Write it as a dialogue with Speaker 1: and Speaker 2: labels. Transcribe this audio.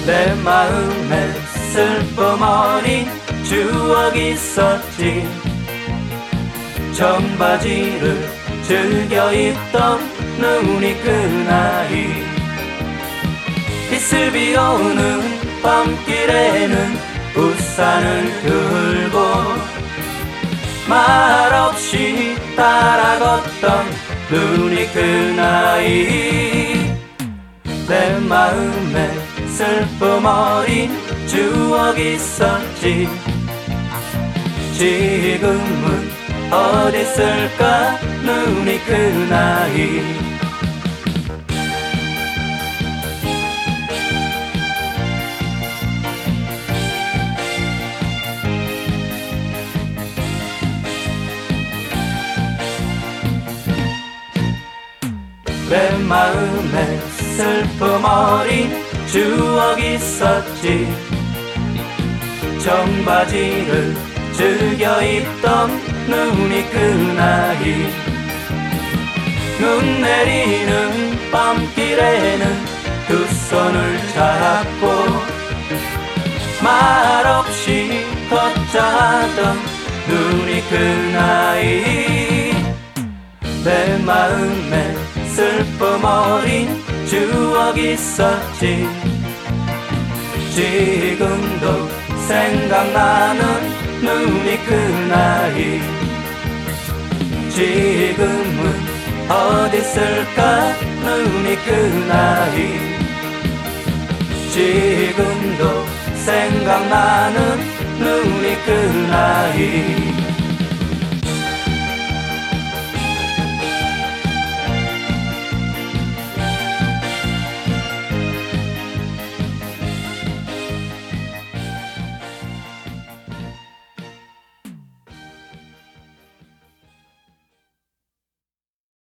Speaker 1: 내 마음에 슬픔 어린 추억이 있었지. 청바지를 즐겨 입던 눈이 그 나이. 이슬비 오는 밤길에는 우산을 들고 말없이 따라 걷던 눈이 그 나이. 내 마음에 슬픔 어린 추억이 있었지. 지금은 어디 있을까 눈이 그 나이. 내 마음에 슬픔 어린 추억이 있었지. 청바지를 즐겨 입던 눈이 그 나이. 눈 내리는 밤길에는 두 손을 잡고 말없이 걷자 하던 눈이 그 나이. 내 마음에 슬픔 어린 추억이 있었지. 지금도 생각나는 눈이 그 나이. 지금은 어디 있을까 눈이 그 나이. 지금도 생각나는 눈이 그 나이.